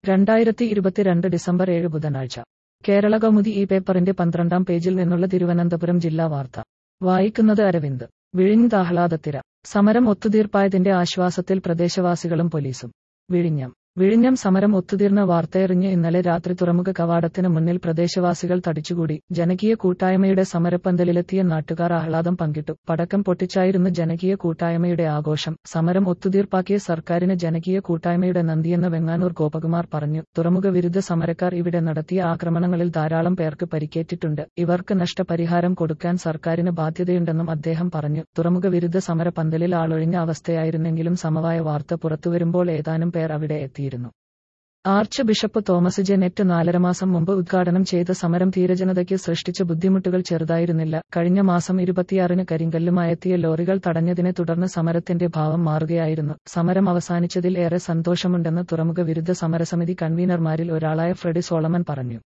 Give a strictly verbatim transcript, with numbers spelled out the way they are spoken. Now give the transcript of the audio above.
രണ്ടായിരത്തി ഇരുപത്തിരണ്ട് ഡിസംബർ ഏഴ് ബുധനാഴ്ച കേരള കൗമുദി ഈ പേപ്പറിന്റെ പന്ത്രണ്ടാം പേജിൽ നിന്നുള്ള തിരുവനന്തപുരം ജില്ലാ വാർത്ത വായിക്കുന്നത് അരവിന്ദ്. വിഴിഞ്ഞത്ത് ആഹ്ലാദത്തിര. സമരം ഒത്തുതീർപ്പായതിന്റെ ആശ്വാസത്തിൽ പ്രദേശവാസികളും പോലീസും. വിഴിഞ്ഞം വിഴിഞ്ഞം സമരം ഒത്തുതീർന്ന വാർത്തയറിഞ്ഞ് ഇന്നലെ രാത്രി തുറമുഖ കവാടത്തിന് മുന്നിൽ പ്രദേശവാസികൾ തടിച്ചുകൂടി. ജനകീയ കൂട്ടായ്മയുടെ സമരപ്പന്തലിലെത്തിയ നാട്ടുകാർ ആഹ്ലാദം പങ്കിട്ടു. പടക്കം പൊട്ടിച്ചായിരുന്നു ജനകീയ കൂട്ടായ്മയുടെ ആഘോഷം. സമരം ഒത്തുതീർപ്പാക്കിയ സർക്കാരിന് ജനകീയ കൂട്ടായ്മയുടെ നന്ദിയെന്ന് വെങ്ങാനൂർ ഗോപകുമാർ പറഞ്ഞു. തുറമുഖ വിരുദ്ധ സമരക്കാർ ഇവിടെ നടത്തിയ ആക്രമണങ്ങളിൽ ധാരാളം പേർക്ക് പരിക്കേറ്റിട്ടുണ്ട്. ഇവർക്ക് നഷ്ടപരിഹാരം കൊടുക്കാൻ സർക്കാരിന് ബാധ്യതയുണ്ടെന്നും അദ്ദേഹം പറഞ്ഞു. തുറമുഖ വിരുദ്ധ സമര പന്തലിൽ ആളൊഴിഞ്ഞ അവസ്ഥയായിരുന്നെങ്കിലും സമവായ വാർത്ത പുറത്തുവരുമ്പോൾ ഏതാനും പേർ അവിടെ എത്തി. ആർച്ച് ബിഷപ്പ് തോമസ് ജെനെറ്റ് നാലര മാസം മുമ്പ് ഉദ്ഘാടനം ചെയ്ത സമരം തീരജനതയ്ക്ക് സൃഷ്ടിച്ച ബുദ്ധിമുട്ടുകൾ ചെറുതായിരുന്നില്ല. കഴിഞ്ഞ മാസം ഇരുപത്തിയാറിന് കരിങ്കല്ലുമായെത്തിയ ലോറികൾ തടഞ്ഞതിനെ തുടർന്ന് സമരത്തിന്റെ ഭാവം മാറുകയായിരുന്നു. സമരം അവസാനിച്ചതിൽ ഏറെ സന്തോഷമുണ്ടെന്ന് തുറമുഖ വിരുദ്ധ സമരസമിതി കൺവീനർമാരിൽ ഒരാളായ ഫ്രെഡി സോളമൻ പറഞ്ഞു.